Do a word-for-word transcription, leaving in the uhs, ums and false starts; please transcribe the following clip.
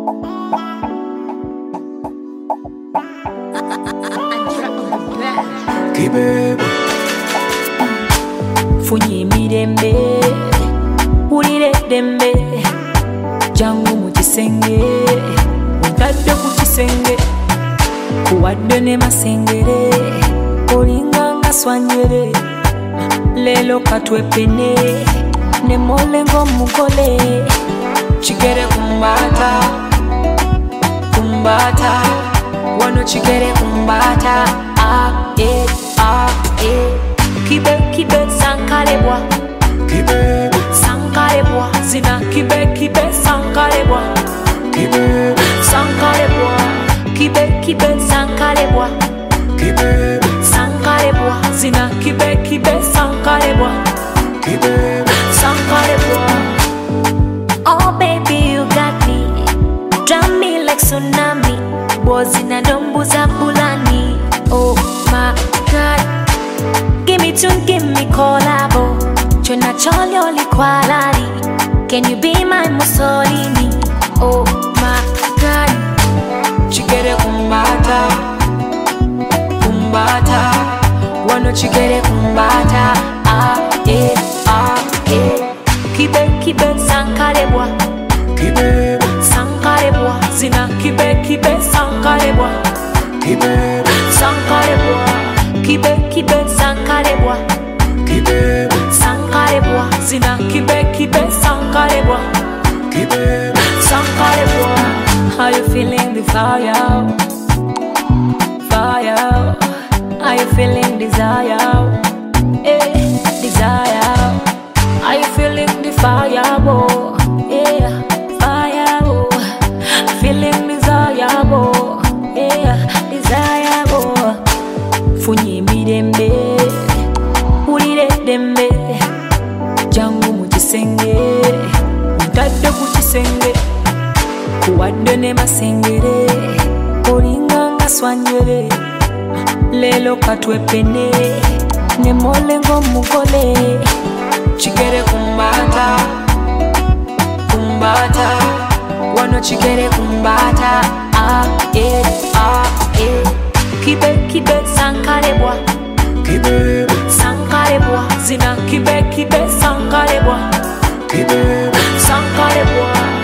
Kibebe funye mirembe ulire dembe jangu mu kisenge utadde ku kisenge kuwadde ne masengere olinganga swanyere lelo katwepene ne molengo mukole chikere kumbata kumbata wano chikere kumbata ah eh ah eh kibe kibe sankalebwa Kibebe sankalebwa zina kibe kibe sankalebwa Kibebe sankalebwa kibe kibe sankalebwa Kibebe sankalebwa zina kibe kibe sankalebwa Kibebe sankalebwa. Oh baby you got me, drown me like tsunami, bozina dombuza bulani. Oh my god, give me tune, give me collabo, chona cholyo likwalari, can you be my Mussolini? Oh my god, chikere kumbata kumbata wano chikere kumbata ah eh ah eh kibe kibe sankalebwa Kibebe sankalebwa zina kibe kibe sankalebwa Kibebe sankalebwa kibe kibe sankalebwa Kibebe sankalebwa zina kibe kibe sankalebwa Kibebe sankalebwa. How you feeling the fire? Fire. Are you feeling desire? Eh, desire. Are you feeling the fire? Oh, yeah, fire. Oh, feeling desire. Oh, yeah, desire. Oh, funye mirembe, ulire dembe, jangu mu kisenge, utadde ku kisenge, kuwadde ne masengere, olinganga swanyere, lelo katwepene, ne molengo mukole, chikere kumbata, kumbata, wano chikere kumbata, ah eh ah eh, kibe kibe sankalebwa, Kibebe sankalebwa, zina kibe kibe sankalebwa, Kibebe sankalebwa.